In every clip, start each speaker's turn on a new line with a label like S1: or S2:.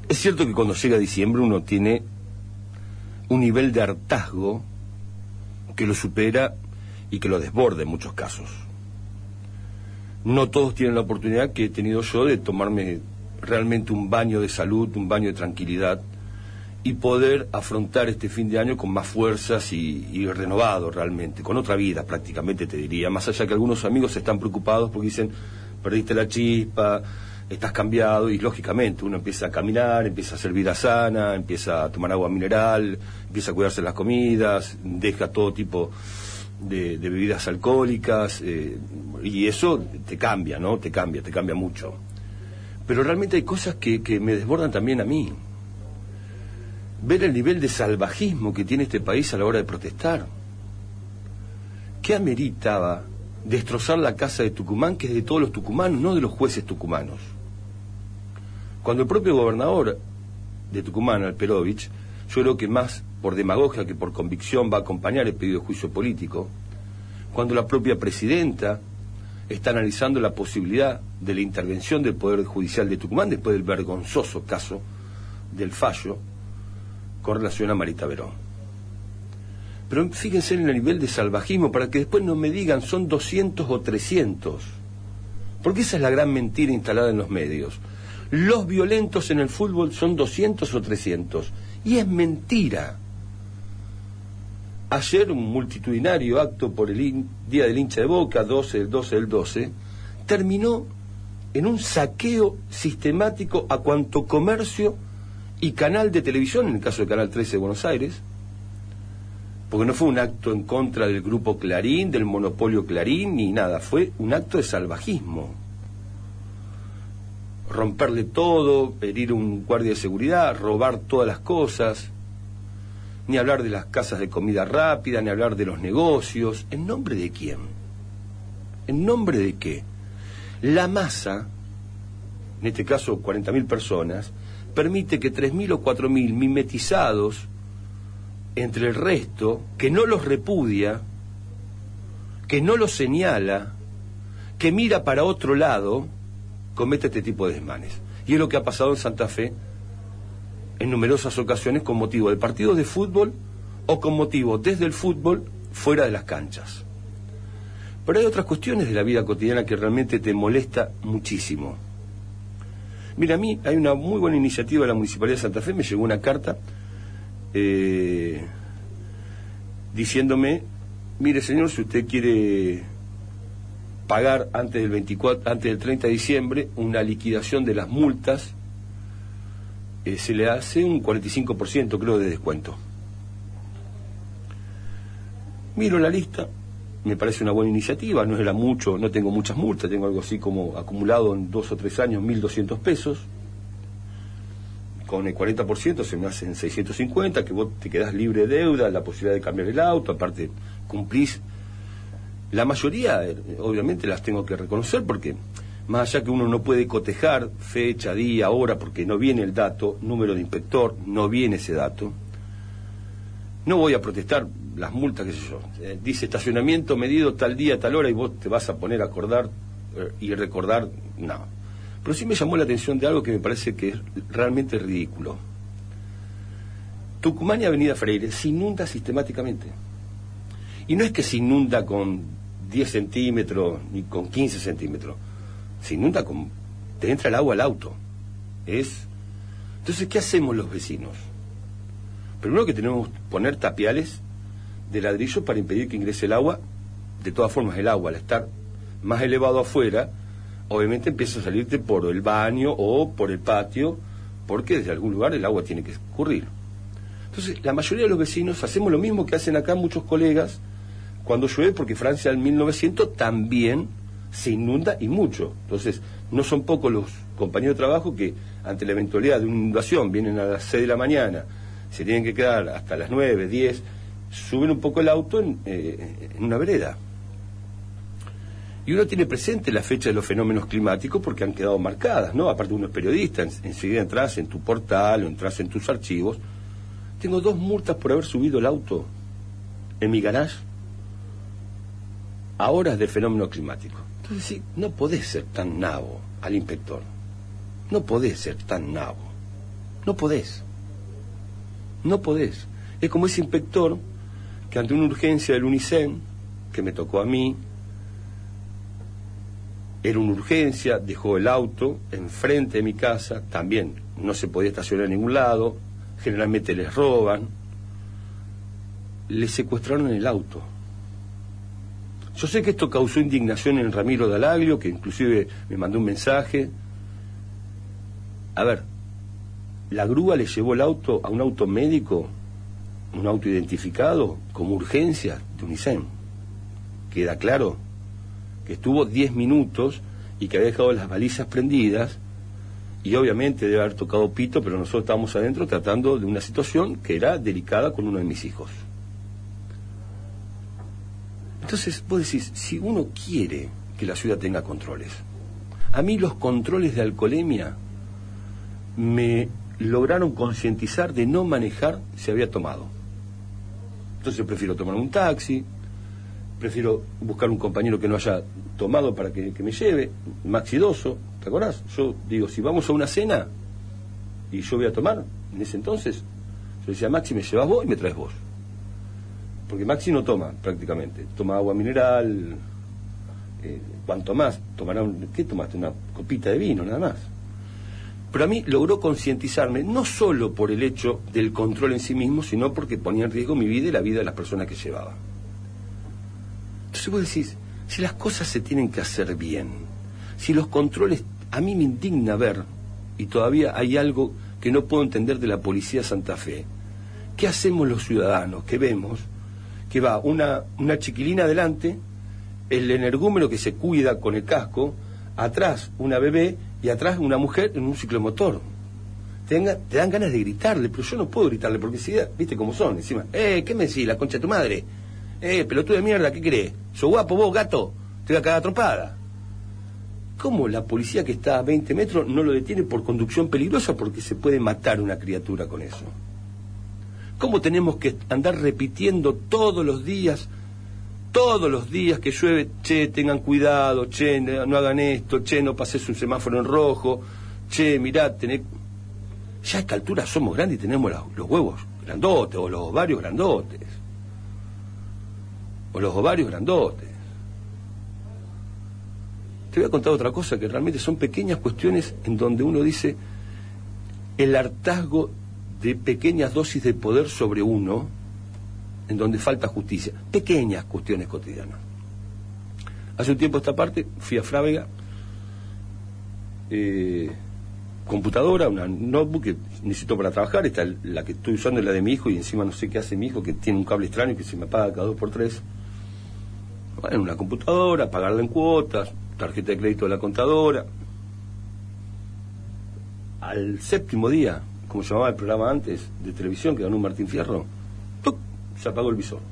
S1: Es cierto que cuando llega diciembre uno tiene un nivel de hartazgo que lo supera y que lo desborda en muchos casos. No todos tienen la oportunidad que he tenido yo de tomarme realmente un baño de salud, un baño de tranquilidad y poder afrontar este fin de año con más fuerzas y renovado realmente, con otra vida prácticamente te diría, más allá que algunos amigos están preocupados porque dicen, perdiste la chispa, estás cambiado, y lógicamente uno empieza a caminar, empieza a hacer vida sana, empieza a tomar agua mineral, empieza a cuidarse las comidas, deja todo tipo de bebidas alcohólicas, y eso te cambia, ¿no? Te cambia mucho. Pero realmente hay cosas que me desbordan también a mí. Ver el nivel de salvajismo que tiene este país a la hora de protestar. ¿Qué ameritaba destrozar la casa de Tucumán, que es de todos los tucumanos, no de los jueces tucumanos? Cuando el propio gobernador de Tucumán, Alperovich, yo creo que más por demagogia que por convicción va a acompañar el pedido de juicio político, cuando la propia presidenta está analizando la posibilidad de la intervención del Poder Judicial de Tucumán después del vergonzoso caso del fallo con relación a Marita Verón. Pero fíjense en el nivel de salvajismo, para que después no me digan son 200 o 300, porque esa es la gran mentira instalada en los medios. Los violentos en el fútbol son 200 o 300, y es mentira. Ayer un multitudinario acto por el Día del Hincha de Boca, 12 terminó en un saqueo sistemático a cuanto comercio y canal de televisión, en el caso del Canal 13 de Buenos Aires, porque no fue un acto en contra del grupo Clarín, del monopolio Clarín, ni nada, fue un acto de salvajismo. Romperle todo, herir un guardia de seguridad, robar todas las cosas, ni hablar de las casas de comida rápida, ni hablar de los negocios. ¿En nombre de quién? ¿En nombre de qué? La masa, en este caso 40.000 personas, permite que 3.000 o 4.000 mimetizados entre el resto, que no los repudia, que no los señala, que mira para otro lado, cometa este tipo de desmanes. Y es lo que ha pasado en Santa Fe en numerosas ocasiones con motivo de partidos de fútbol o con motivo desde el fútbol fuera de las canchas. Pero hay otras cuestiones de la vida cotidiana que realmente te molesta muchísimo. Mira, a mí hay una muy buena iniciativa de la Municipalidad de Santa Fe, me llegó una carta diciéndome, mire señor, si usted quiere pagar antes del 30 de diciembre una liquidación de las multas, se le hace un 45% creo de descuento. Miro la lista, me parece una buena iniciativa, no era mucho, no tengo muchas multas, tengo algo así como acumulado en 2 o 3 años 1.200 pesos, con el 40% se me hacen 650, que vos te quedás libre de deuda, la posibilidad de cambiar el auto, aparte cumplís. La mayoría, obviamente, las tengo que reconocer porque, más allá que uno no puede cotejar fecha, día, hora, porque no viene el dato, número de inspector, no viene ese dato, no voy a protestar las multas, qué sé yo. Dice estacionamiento medido tal día, tal hora, y vos te vas a poner a acordar y recordar, no. Pero sí me llamó la atención de algo que me parece que es realmente ridículo. Tucumán y Avenida Freire se inunda sistemáticamente. Y no es que se inunda con 10 centímetros ni con 15 centímetros. Se inunda con... te entra el agua al auto. Entonces, ¿qué hacemos los vecinos? Primero que tenemos que poner tapiales de ladrillo para impedir que ingrese el agua. De todas formas, el agua, al estar más elevado afuera, obviamente empieza a salirte por el baño o por el patio, porque desde algún lugar el agua tiene que escurrir. Entonces, la mayoría de los vecinos hacemos lo mismo que hacen acá muchos colegas cuando llueve, porque Francia en 1900 también se inunda y mucho. Entonces, no son pocos los compañeros de trabajo que, ante la eventualidad de una inundación, vienen a las 6 de la mañana, se tienen que quedar hasta las 9, 10, suben un poco el auto en una vereda. Y uno tiene presente la fecha de los fenómenos climáticos porque han quedado marcadas, ¿no? Aparte uno es periodista, enseguida entras en tu portal o entras en tus archivos. Tengo 2 multas por haber subido el auto en mi garage a horas del fenómeno climático. Entonces sí, no podés ser tan nabo al inspector. No podés ser tan nabo. No podés. No podés. Es como ese inspector que ante una urgencia del UNICEN, que me tocó a mí, era una urgencia, dejó el auto enfrente de mi casa, también no se podía estacionar en ningún lado, generalmente les roban, les secuestraron el auto. Yo sé que esto causó indignación en Ramiro D'Alaglio, que inclusive me mandó un mensaje. A ver, la grúa le llevó el auto a un auto médico, un auto identificado como urgencia de UNICEN. Queda claro que estuvo 10 minutos y que había dejado las balizas prendidas, y obviamente debe haber tocado pito, pero nosotros estábamos adentro tratando de una situación que era delicada con uno de mis hijos. Entonces vos decís, si uno quiere que la ciudad tenga controles, a mí los controles de alcoholemia me lograron concientizar de no manejar si había tomado. Entonces prefiero tomar un taxi, prefiero buscar un compañero que no haya tomado para que me lleve, Maxi Doso, ¿te acordás? Yo digo, si vamos a una cena y yo voy a tomar, en ese entonces, yo decía, Maxi, me llevas vos y me traes vos. Porque Maxi no toma prácticamente, toma agua mineral, cuanto más, tomará ¿qué tomaste? Una copita de vino, nada más. Pero a mí logró concientizarme, no solo por el hecho del control en sí mismo, sino porque ponía en riesgo mi vida y la vida de las personas que llevaba. Entonces vos decís, si las cosas se tienen que hacer bien, si los controles, a mí me indigna ver, y todavía hay algo que no puedo entender de la policía de Santa Fe, ¿qué hacemos los ciudadanos que vemos que va una chiquilina adelante, el energúmeno que se cuida con el casco, atrás una bebé y atrás una mujer en un ciclomotor? Te dan ganas de gritarle, pero yo no puedo gritarle porque si, viste cómo son, encima, ¿qué me decís, la concha de tu madre? Pelotudo de mierda, ¿qué querés? ¿Sos guapo vos, gato? Te voy a cagar a tropada. ¿Cómo la policía que está a 20 metros no lo detiene por conducción peligrosa porque se puede matar una criatura con eso? ¿Cómo tenemos que andar repitiendo todos los días que llueve, che, tengan cuidado, che, no hagan esto, che, no pases un semáforo en rojo, che, mirá, ya a esta altura somos grandes y tenemos los huevos grandotes, o los ovarios grandotes. Te voy a contar otra cosa, que realmente son pequeñas cuestiones en donde uno dice el hartazgo de pequeñas dosis de poder sobre uno, en donde falta justicia, pequeñas cuestiones cotidianas. Hace un tiempo esta parte fui a Frávega, computadora, una notebook que necesito para trabajar, esta la que estoy usando es la de mi hijo y encima no sé qué hace mi hijo, que tiene un cable extraño que se me apaga cada 2x3. Bueno, una computadora, pagarla en cuotas, tarjeta de crédito de la contadora. Al 7º día, como se llamaba el programa antes de televisión que ganó Martín Fierro, ¡tuc!, se apagó el visor.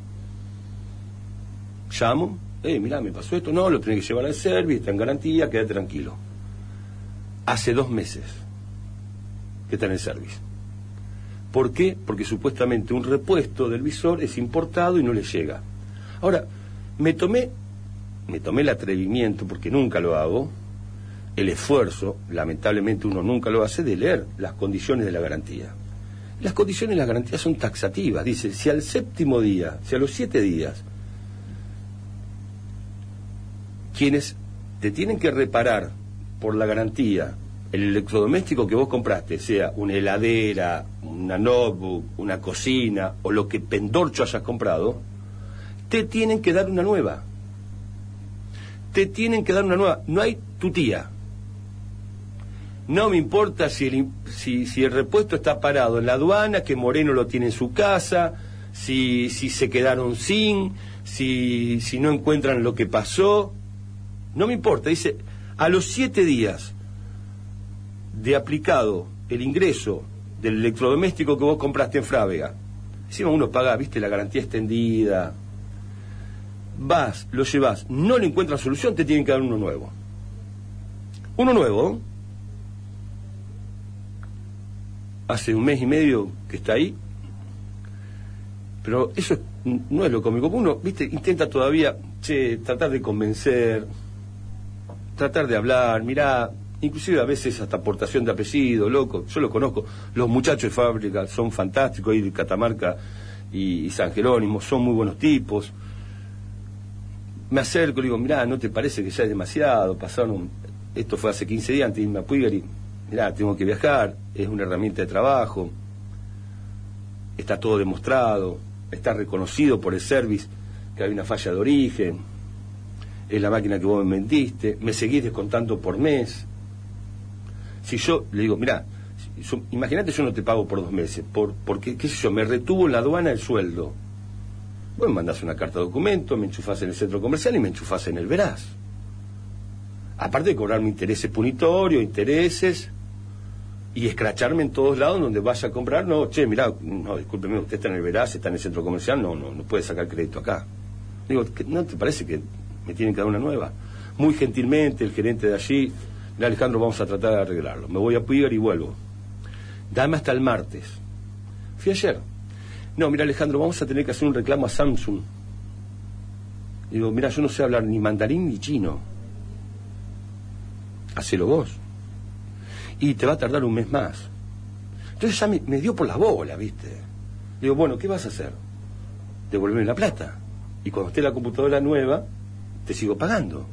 S1: Llamo, mirá, me pasó esto, no, lo tenés que llevar al service, está en garantía, quédate tranquilo. Hace 2 meses que está en el service. ¿Por qué? Porque supuestamente un repuesto del visor es importado y no le llega. Ahora, me tomé el atrevimiento, porque nunca lo hago, el esfuerzo, lamentablemente uno nunca lo hace, de leer las condiciones de la garantía. Las condiciones de la garantía son taxativas. Dice, si al 7º día, si a los 7 días, quienes te tienen que reparar por la garantía el electrodoméstico que vos compraste, sea una heladera, una notebook, una cocina o lo que pendorcho hayas comprado, te tienen que dar una nueva. No hay tu tía. No me importa si el repuesto está parado en la aduana, que Moreno lo tiene en su casa, si se quedaron sin, si no encuentran lo que pasó. No me importa. Dice, a los 7 días de aplicado el ingreso del electrodoméstico que vos compraste en Frávega, encima uno paga, viste, la garantía extendida, vas, lo llevas, no le encuentran solución, te tienen que dar uno nuevo. Uno nuevo, hace 1 mes y medio que está ahí, pero eso no es lo cómico. Uno, viste, intenta todavía, tratar de convencer, tratar de hablar, mirá, inclusive a veces hasta aportación de apellido, loco, yo lo conozco, los muchachos de fábrica son fantásticos, ahí de Catamarca y San Jerónimo, son muy buenos tipos. Me acerco y le digo, mirá, ¿no te parece que ya es demasiado? Esto fue hace 15 días antes de irme a Puigari, mirá, tengo que viajar, es una herramienta de trabajo, está todo demostrado, está reconocido por el service que hay una falla de origen, es la máquina que vos me vendiste, me seguís descontando por mes. Si yo le digo, mirá, imagínate, yo no te pago por 2 meses, porque, qué sé yo, me retuvo en la aduana el sueldo. Vos me mandás una carta de documento, me enchufás en el centro comercial y me enchufás en el Veraz. Aparte de cobrarme intereses punitorios, intereses, y escracharme en todos lados donde vaya a comprar. No, che, mirá, no, discúlpeme, usted está en el Veraz, está en el centro comercial, no puede sacar crédito acá. Digo, ¿no te parece que me tienen que dar una nueva? Muy gentilmente el gerente de allí, mirá, Alejandro, vamos a tratar de arreglarlo. Me voy a Puigari y vuelvo. Dame hasta el martes. Fui ayer. No, mira, Alejandro, vamos a tener que hacer un reclamo a Samsung. Digo, mira, yo no sé hablar ni mandarín ni chino. Hacelo vos. Y te va a tardar un mes más. Entonces ya me dio por la bola, ¿viste? Digo, bueno, ¿qué vas a hacer? Devolverme la plata. Y cuando esté la computadora nueva, te sigo pagando.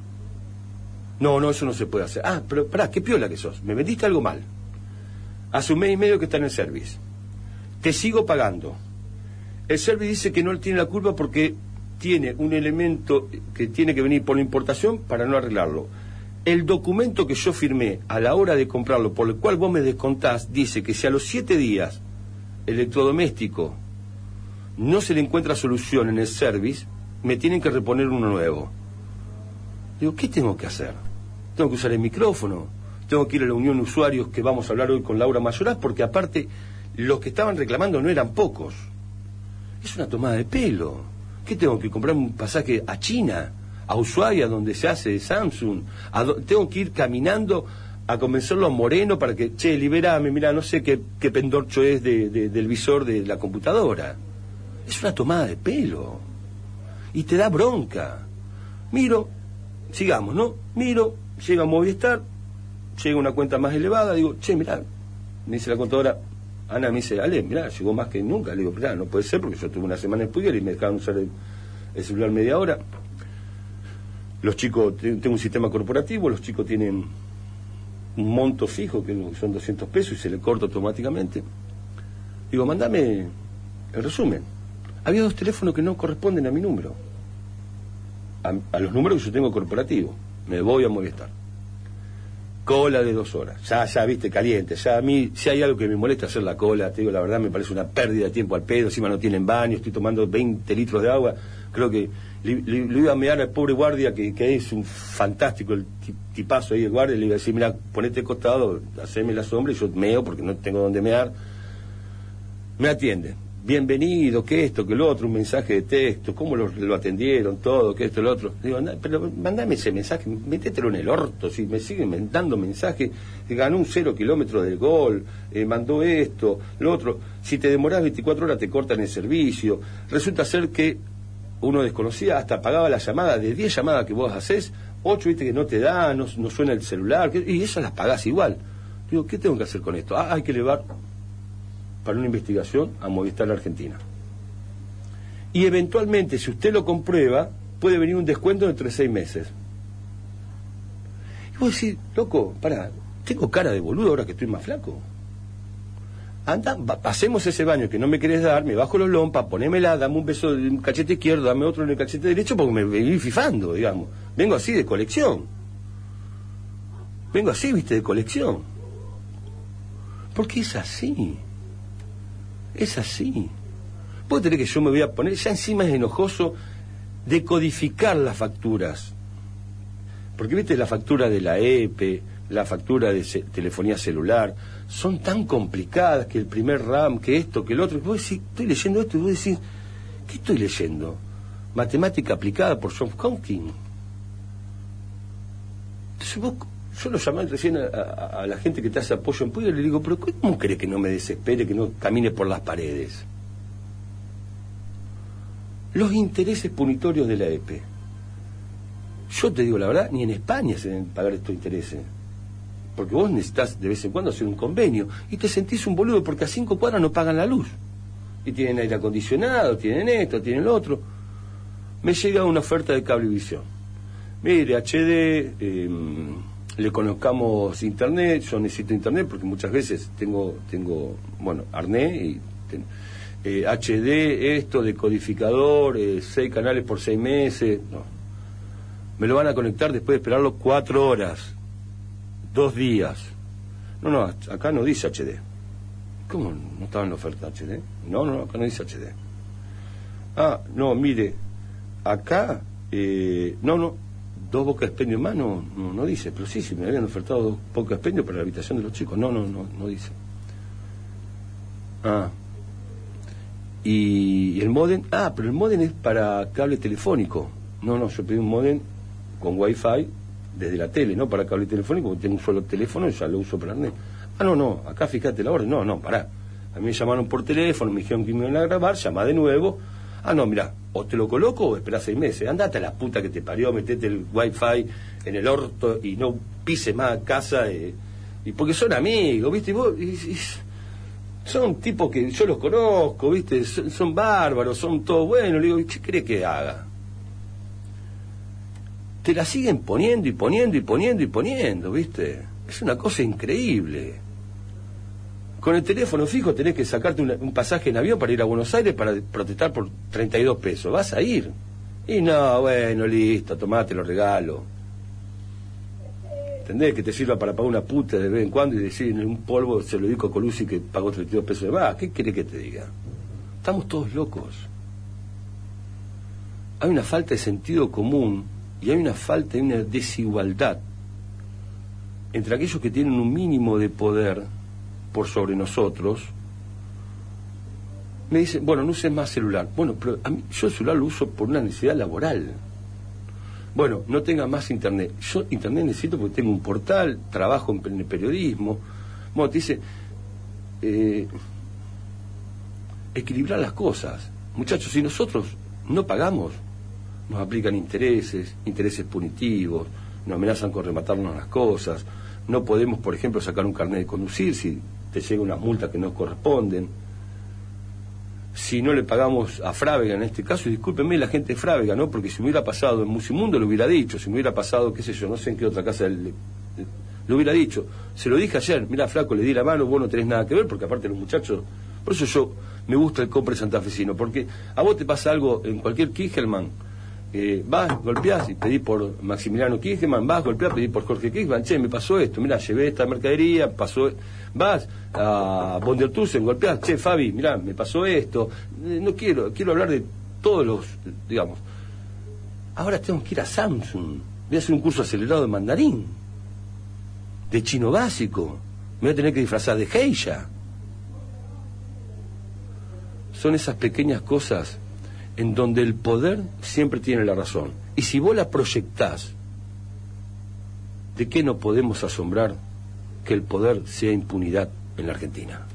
S1: No, eso no se puede hacer. Ah, pero pará, qué piola que sos. Me vendiste algo mal. Hace 1 mes y medio que está en el service. Te sigo pagando. El service dice que no tiene la culpa porque tiene un elemento que tiene que venir por la importación para no arreglarlo. El documento que yo firmé a la hora de comprarlo, por el cual vos me descontás, dice que si a los 7 días el electrodoméstico no se le encuentra solución en el service, me tienen que reponer uno nuevo. Digo, ¿qué tengo que hacer? Tengo que usar el micrófono, tengo que ir a la unión de usuarios que vamos a hablar hoy con Laura Mayoraz, porque aparte los que estaban reclamando no eran pocos. Es una tomada de pelo. ¿Qué tengo que comprar un pasaje a China, a Ushuaia, donde se hace Samsung? Tengo que ir caminando a convencerlo a Moreno para que, che, liberame, mira, no sé qué pendorcho es del visor de la computadora. Es una tomada de pelo. Y te da bronca. Miro, sigamos, ¿no? Miro, llega Movistar, llega una cuenta más elevada, digo, che, mirá, me dice la contadora, Ana me dice, Ale, mirá, llegó más que nunca. Le digo, mirá, no puede ser porque yo tuve una semana en Puigari y me dejaban usar el celular media hora. Los chicos, tengo un sistema corporativo, los chicos tienen un monto fijo, que son 200 pesos, y se le corta automáticamente. Digo, mandame el resumen. Había 2 teléfonos que no corresponden a mi número, a los números que yo tengo corporativo. Me voy a Movistar. Cola de 2 horas. Ya, viste, caliente. Ya a mí, si hay algo que me molesta hacer la cola, te digo la verdad, me parece una pérdida de tiempo al pedo. Encima no tienen baño, estoy tomando 20 litros de agua. Creo que le iba a mear al pobre guardia, que es un fantástico, el tipazo ahí, el guardia, le iba a decir, mira, ponete costado, haceme la sombra, y yo meo porque no tengo dónde mear. Me atienden. Bienvenido, que esto, que lo otro, un mensaje de texto, cómo lo atendieron, todo, que esto, lo otro. Digo, pero mandame ese mensaje, métetelo en el orto, si me siguen mandando mensajes, ganó un 0 kilómetros del gol, mandó esto, lo otro. Si te demorás 24 horas te cortan el servicio. Resulta ser que uno desconocía, hasta pagaba la llamada, de 10 llamadas que vos hacés, 8 viste que no te da, no suena el celular, y esas las pagás igual. Digo, ¿qué tengo que hacer con esto? Hay que elevar para una investigación a Movistar Argentina. Y eventualmente, si usted lo comprueba, puede venir un descuento entre 6 meses. Y vos decís, loco, pará, ¿tengo cara de boludo ahora que estoy más flaco? Anda, pasemos ese baño que no me querés dar, me bajo los lompas, ponémela, dame un beso en el cachete izquierdo, dame otro en el cachete derecho, porque me vení fifando, digamos. Vengo así de colección. Vengo así, viste, de colección. Porque es así. Es así. Puedo tener que yo me voy a poner, ya encima es enojoso decodificar las facturas. Porque viste, la factura de la EPE, la factura de telefonía celular, son tan complicadas, que el primer RAM, que esto, que el otro. Vos decís, estoy leyendo esto, y vos decís, ¿qué estoy leyendo? Matemática aplicada por John Hopkins. Entonces yo lo llamé recién a la gente que te hace apoyo en Puigari y le digo, pero ¿cómo crees que no me desespere, que no camine por las paredes? Los intereses punitorios de la EPE. Yo te digo la verdad, ni en España se deben pagar estos intereses. porque vos necesitas de vez en cuando hacer un convenio, y te sentís un boludo porque a 5 cuadras no pagan la luz, y tienen aire acondicionado, tienen esto, tienen lo otro. Me llega una oferta de Cablevisión. Mire, HD, le conozcamos internet, yo necesito internet porque muchas veces tengo bueno, arnés y HD, esto, decodificador, 6 canales por 6 meses, no. Me lo van a conectar después de esperarlo 4 horas, 2 días. No, acá no dice HD. ¿Cómo no estaba en la oferta HD? No, acá no dice HD. Ah, no, mire, acá, no, 2 bocas de expendio más no dice, pero sí, me habían ofertado 2 bocas de expendio para la habitación de los chicos. No dice. Ah, y el módem, pero el módem es para cable telefónico. No, yo pedí un módem con wifi desde la tele, no para cable telefónico, porque tengo un solo teléfono y ya lo uso para internet. No, acá fíjate la orden. No, pará. A mí me llamaron por teléfono, me dijeron que me iban a grabar, llamá de nuevo. No, mirá, o te lo coloco o esperás 6 meses. Andate a la puta que te parió, metete el wifi en el orto y no pises más a casa. Y porque son amigos, ¿viste? Son tipos que yo los conozco, ¿viste? Son bárbaros, son todos buenos. Le digo, ¿qué querés que haga? Te la siguen poniendo, ¿viste? Es una cosa increíble. Con el teléfono fijo tenés que sacarte un pasaje en avión para ir a Buenos Aires para protestar por 32 pesos. ¿Vas a ir? Y no, bueno, listo, tomate, lo regalo. ¿Entendés? Que te sirva para pagar una puta de vez en cuando y decir en un polvo se lo dedico a Colucci que pagó 32 pesos de más. ¿Qué querés que te diga? Estamos todos locos. Hay una falta de sentido común y hay una falta de una desigualdad entre aquellos que tienen un mínimo de poder por sobre nosotros. Me dicen, bueno, no uses más celular. Bueno, pero yo el celular lo uso por una necesidad laboral. Bueno, no tenga más internet. Yo internet necesito porque tengo un portal, trabajo en el periodismo. Bueno, te dice, equilibrar las cosas. Muchachos, si nosotros no pagamos, nos aplican intereses punitivos, nos amenazan con rematarnos las cosas. No podemos, por ejemplo, sacar un carnet de conducir si te llega una multa que no corresponden. Si no le pagamos a Frávega en este caso, y discúlpenme la gente de Frávega, ¿no? Porque si me hubiera pasado en Musimundo lo hubiera dicho, si me hubiera pasado, qué sé yo, no sé en qué otra casa lo hubiera dicho. Se lo dije ayer, mira, flaco, le di la mano, vos no tenés nada que ver, porque aparte los muchachos, por eso yo me gusta el compre santafesino, porque a vos te pasa algo en cualquier Kirchnerman, vas, golpeás y pedís por Maximiliano Kirchnerman, vas, golpeás, pedís por Jorge Kirchnerman, che, me pasó esto, mirá, llevé esta mercadería, vas a Bondertusen, golpeás, che, Fabi, mirá, me pasó esto, no quiero hablar de todos los, digamos, ahora tengo que ir a Samsung, voy a hacer un curso acelerado de mandarín, de chino básico, me voy a tener que disfrazar de geisha. Son esas pequeñas cosas en donde el poder siempre tiene la razón. Y si vos la proyectás, ¿de qué no podemos asombrar que el poder sea impunidad en la Argentina?